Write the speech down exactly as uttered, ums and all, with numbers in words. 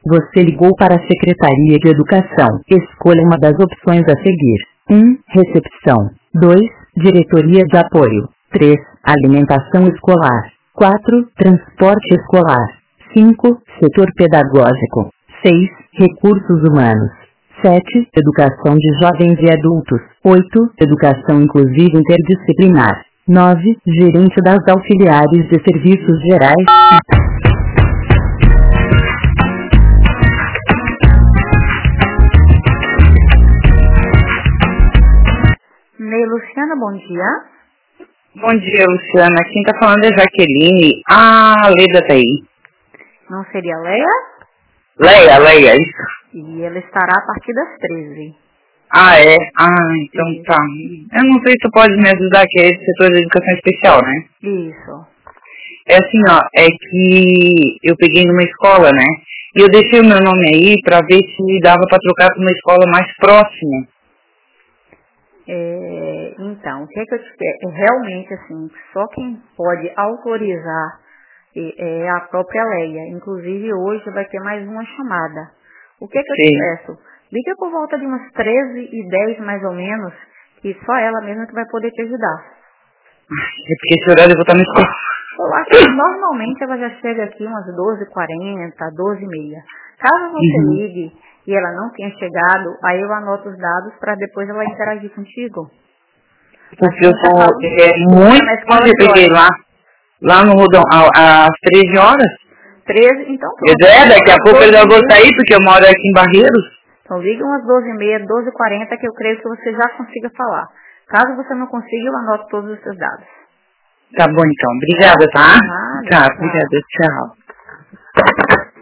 Você ligou para a Secretaria de Educação. Escolha uma das opções a seguir. um. Recepção. dois. Diretoria de Apoio. três. Alimentação escolar. quatro. Transporte escolar. cinco. Setor pedagógico. seis. Recursos humanos. sete. Educação de jovens e adultos. oito. Educação inclusiva interdisciplinar. nove. Gerente das auxiliares de serviços gerais. Ney Luciana, bom dia. Bom dia, Luciana. Quem tá falando é Jaqueline. Ah, Leda tá aí. Não seria Leia? Leia, Leia, isso. E ela estará a partir das treze. Ah, é? Ah, então isso. Tá. Eu não sei se tu pode me ajudar, que é esse setor de educação especial, né? Isso. É assim, ó, é que eu peguei numa escola, né? E eu deixei o meu nome aí pra ver se dava pra trocar pra uma escola mais próxima. É, então, o que é que eu te quero? É realmente, assim, só quem pode autorizar é, é a própria Leia. Inclusive, hoje vai ter mais uma chamada. O que é que eu Sim. te peço? Liga por volta de umas treze e dez, mais ou menos, que só ela mesma que vai poder te ajudar. É porque esse horário eu vou estar na escola. Eu acho que normalmente ela já chega aqui umas doze e quarenta, doze e meia. Caso você Uhum. ligue e ela não tenha chegado, aí eu anoto os dados para depois ela interagir contigo. Porque eu tá sou falando, é, muito na escola onde eu de peguei horas. lá, lá no Rodão, a- às treze horas. treze, então Eu, pronto. é, daqui a pouco eu já vou sair, porque eu moro aqui em Barreiros. Então liga umas doze e meia, doze e quarenta, que eu creio que você já consiga falar. Caso você não consiga, eu anoto todos os seus dados. Tá bom então, obrigada, tá? Nada, Tá, tchau. obrigada, tchau.